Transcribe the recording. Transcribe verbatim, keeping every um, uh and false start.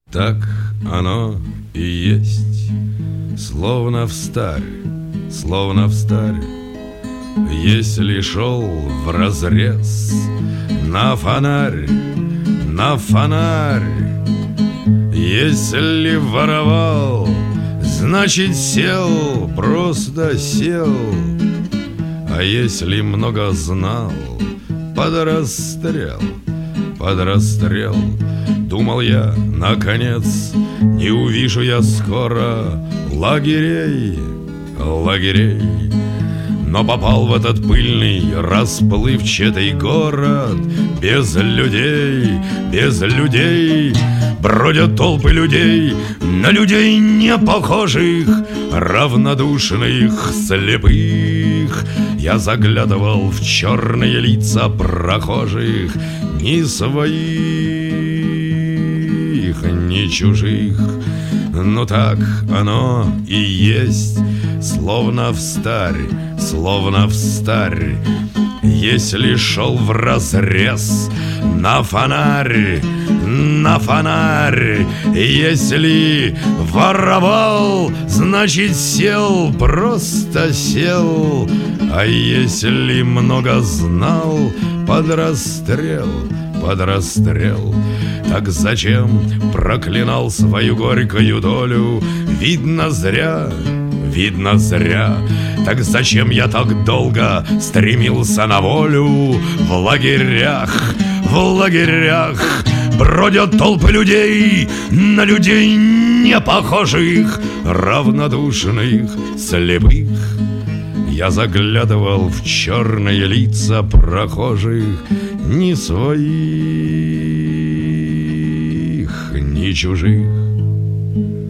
Так оно и есть, словно встарь, словно встарь. Если шел вразрез на фонарь, на фонарь, если воровал, значит сел, просто сел. А если много знал, под расстрел, под расстрел. Думал я, наконец, не увижу я скоро лагерей, лагерей. Но попал в этот пыльный, расплывчатый город. Без людей, без людей. Бродят толпы людей, на людей не похожих, равнодушных, слепых. Я заглядывал в черные лица прохожих, ни своих, ни чужих. Ну так оно и есть, словно встарь, словно встарь. Если шел вразрез на фонарь, на фонарь, если воровал, значит сел, просто сел. А если много знал, под расстрел, под расстрел. Так зачем проклинал свою горькую долю? Видно зря, видно зря. Так зачем я так долго стремился на волю? В лагерях, в лагерях бродят толпы людей, на людей не похожих, равнодушных, слепых. Я заглядывал в черные лица прохожих, ни своих, ни чужих.